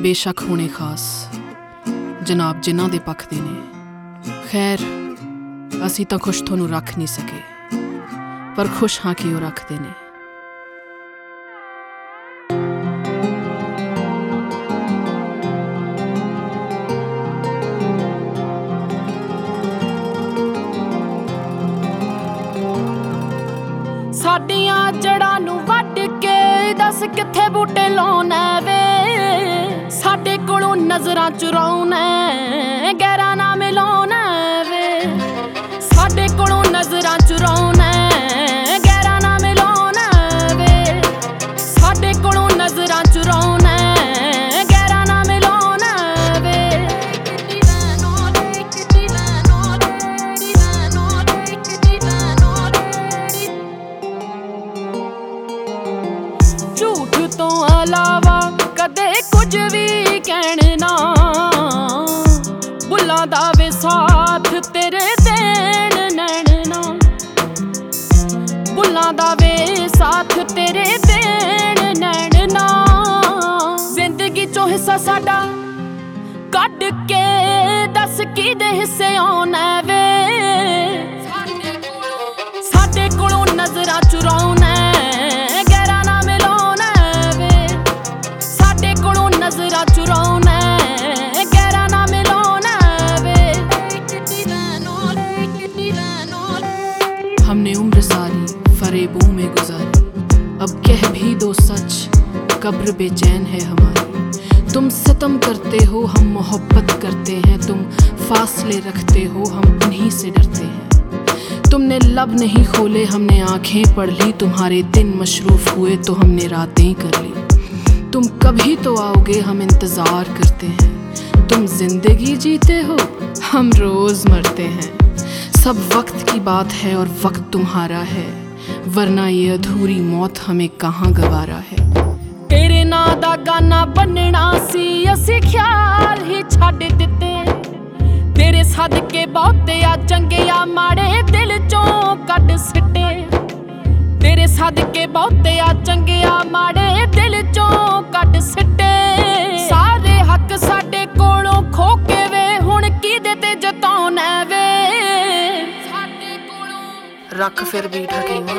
बेशक होने खास जनाब जिन्हां दे पक्ष दे ने। खैर असीं तां खुश तुहानूं रख नहीं सके, पर खुश हाँ कि ओह रखदे ने। साडियां जड़ां नूं वड्ड के दस कित्थे बूटे लाउणे वे, साडे कोलों नज़रां चुराउणे गैरां नाल मिलाउणे वे, साडे कोलों नज़रां चुराउणे गैरां नाल मिलाउणे वे, साडे कोलों नज़रां चुराउणे गैरां नाल मिलाउणे वे। झूठ तो अलावा कदे कुछ भी कहना, बुल्लां दा वे साथ तेरे देण नैणना, बुल्लां दा वे साथ तेरे देण नैणना। जिंदगी चो हिस्सा साडा कढ के दस किहदे हिस्से आउणे वे, साडे कोलों नज़रां चुराउणे नज़रां चुराउणे गैरां नाल मिलाउणे वे। हमने उम्र सारी फरेबों में गुजारी, अब कह भी दो सच कब्र बेचैन है हमारी। तुम सितम करते हो हम मोहब्बत करते हैं, तुम फासले रखते हो हम उन्हीं से डरते हैं। तुमने लब नहीं खोले हमने आंखें पढ़ ली, तुम्हारे दिन मशरूफ हुए तो हमने रातें कर ली। तुम कभी तो आओगे हम इंतज़ार करते हैं, तुम जिंदगी जीते हो हम रोज़ मरते हैं। सब वक्त की बात है और वक्त तुम्हारा है, वरना ये अधूरी मौत हमें कहाँ गवारा है। तेरे नां दा गाना बनना सी असी ख्याल ही छड्ड दिते, तेरे सदके बहुते आ चंगे आ माड़े दिल चों कढ सिट्टे, तेरे सदके बहुते आ चंगे आ माड़े दिल चों कढ सिट्टे। सारे हक साडे कोलों खो के वे हुण किहदे ते जताउणे वे, साडे कोलों रख फिर बीठ हकीमा।